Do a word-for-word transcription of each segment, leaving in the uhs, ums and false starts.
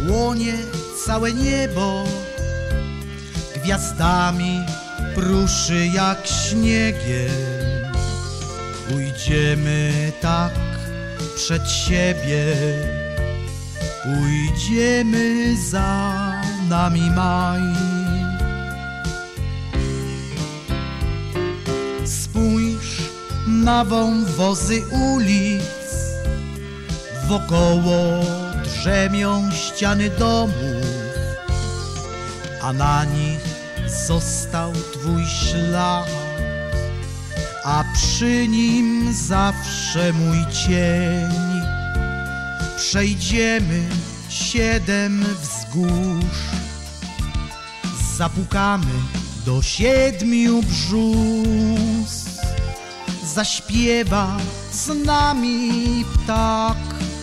płonie całe niebo, gwiazdami pruszy jak śniegiem. Pójdziemy tak przed siebie, pójdziemy, za nami maj. Spójrz na wąwozy ulic, wokoło drzemią ściany domów, a na nich został twój ślad, a przy nim zawsze mój cień. Przejdziemy siedem wzgórz, zapukamy do siedmiu brzus, zaśpiewa z nami ptak,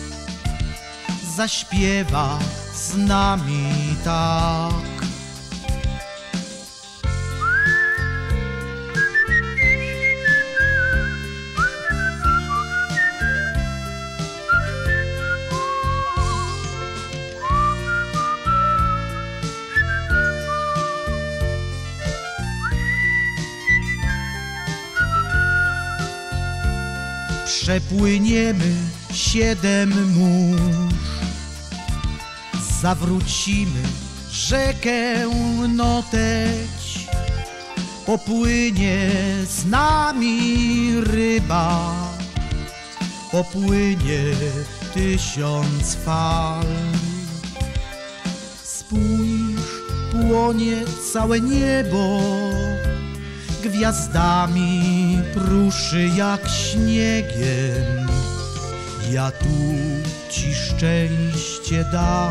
zaśpiewa z nami tak. Przepłyniemy siedem mórz, zawrócimy rzekę Noteć, popłynie z nami ryba, popłynie tysiąc fal. Spójrz, płonie całe niebo, gwiazdami pruszy jak śniegiem. Ja tu ci szczęście dam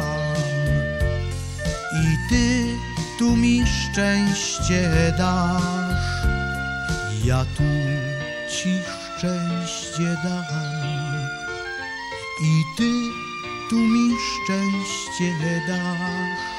i ty tu mi szczęście dasz. Ja tu ci szczęście dam i ty tu mi szczęście dasz.